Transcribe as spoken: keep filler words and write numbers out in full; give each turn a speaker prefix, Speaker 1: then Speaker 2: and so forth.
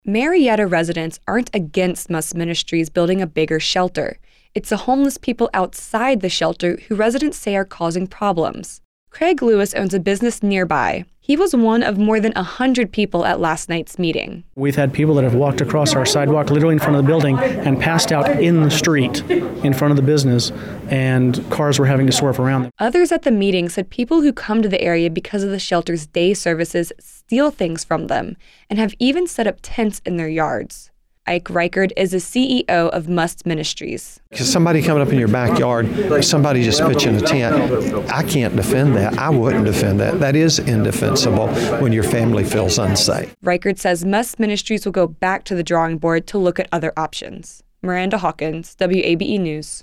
Speaker 1: Marietta residents aren't against Must Ministries building a bigger shelter. It's the homeless people outside the shelter who residents say are causing problems. Craig Lewis owns a business nearby. He was one of more than one hundred people at last night's meeting.
Speaker 2: We've had people that have walked across our sidewalk literally in front of the building and passed out in the street in front of the business, and cars were having to swerve around them.
Speaker 1: Others at the meeting said people who come to the area because of the shelter's day services steal things from them and have even set up tents in their yards. Ike Reichard is the C E O of Must Ministries.
Speaker 3: Somebody coming up in your backyard, somebody just pitching a tent, I can't defend that. I wouldn't defend that. That is indefensible when your family feels unsafe.
Speaker 1: Reichard says Must Ministries will go back to the drawing board to look at other options. Miranda Hawkins, W A B E News.